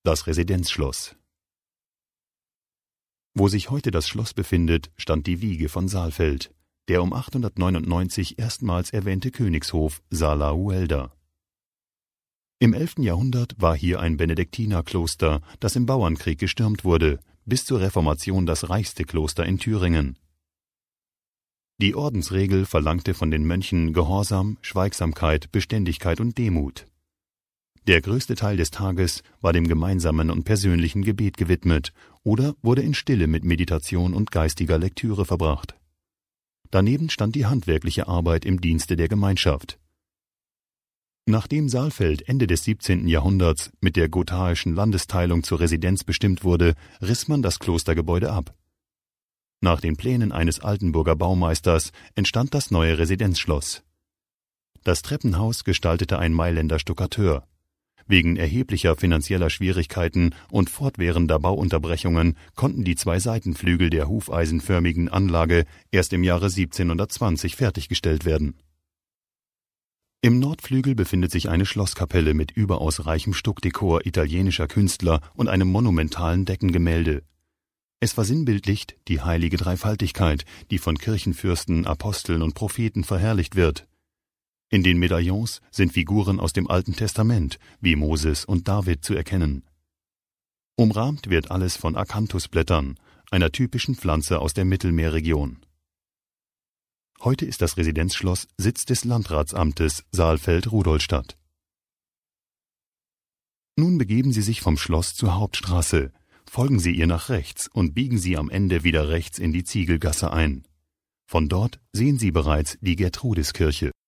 Das Residenzschloss. Wo sich heute das Schloss befindet, stand die Wiege von Saalfeld, der um 899 erstmals erwähnte Königshof Sala Uelda. Im 11. Jahrhundert war hier ein Benediktinerkloster, das im Bauernkrieg gestürmt wurde, bis zur Reformation das reichste Kloster in Thüringen. Die Ordensregel verlangte von den Mönchen Gehorsam, Schweigsamkeit, Beständigkeit und Demut. Der größte Teil des Tages war dem gemeinsamen und persönlichen Gebet gewidmet oder wurde in Stille mit Meditation und geistiger Lektüre verbracht. Daneben stand die handwerkliche Arbeit im Dienste der Gemeinschaft. Nachdem Saalfeld Ende des 17. Jahrhunderts mit der gothaischen Landesteilung zur Residenz bestimmt wurde, riss man das Klostergebäude ab. Nach den Plänen eines Altenburger Baumeisters entstand das neue Residenzschloss. Das Treppenhaus gestaltete ein Mailänder Stuckateur. Wegen erheblicher finanzieller Schwierigkeiten und fortwährender Bauunterbrechungen konnten die 2 Seitenflügel der hufeisenförmigen Anlage erst im Jahre 1720 fertiggestellt werden. Im Nordflügel befindet sich eine Schlosskapelle mit überaus reichem Stuckdekor italienischer Künstler und einem monumentalen Deckengemälde. Es versinnbildlicht die heilige Dreifaltigkeit, die von Kirchenfürsten, Aposteln und Propheten verherrlicht wird. In den Medaillons sind Figuren aus dem Alten Testament, wie Moses und David, zu erkennen. Umrahmt wird alles von Akanthusblättern, einer typischen Pflanze aus der Mittelmeerregion. Heute ist das Residenzschloss Sitz des Landratsamtes Saalfeld-Rudolstadt. Nun begeben Sie sich vom Schloss zur Hauptstraße, folgen Sie ihr nach rechts und biegen Sie am Ende wieder rechts in die Ziegelgasse ein. Von dort sehen Sie bereits die Gertrudiskirche.